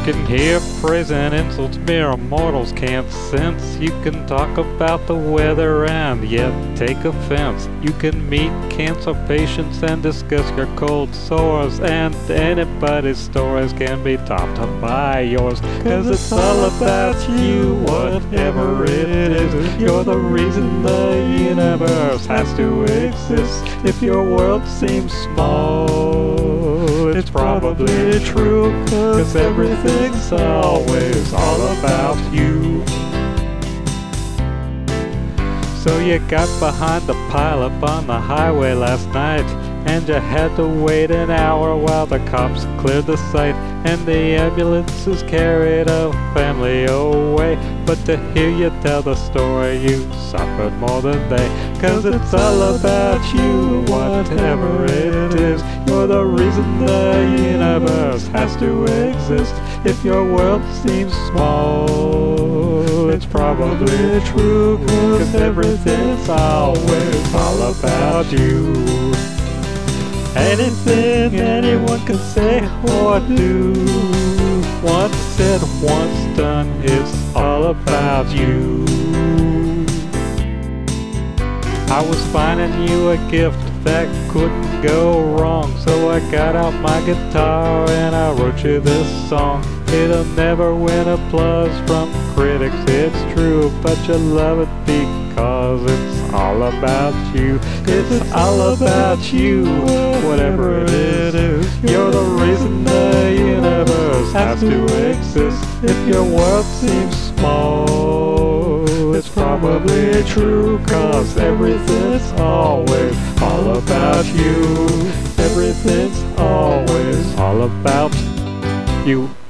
can hear praise and insults mere mortals can't sense. You can talk about the weather and yet take offense. You can meet cancer patients and discuss your cold sores, and anybody's stories can be topped up by yours. 'Cause it's all about you, whatever it is. You're the reason the universe has to exist. If your world seems small, it's probably true, 'cause everything's always all about you. So you got behind the pileup on the highway last night, and you had to wait an hour while the cops cleared the site, and the ambulances carried a family away. But to hear you tell the story, you suffered more than they. 'Cause it's all about you, whatever it is. You're the reason the universe has to exist. If your world seems small, it's probably true, 'cause everything's always all about you. Anything anyone can say or do, once said, once done, it's all about you. I was finding you a gift that couldn't go wrong, so I got out my guitar and I wrote you this song. It'll never win applause from critics, it's true, but you love it because it's all about you. It's all about you, whatever it is. You're the reason the universe has to exist. If your world seems small, it's probably true, 'cause everything's always all about you. Everything's always all about you.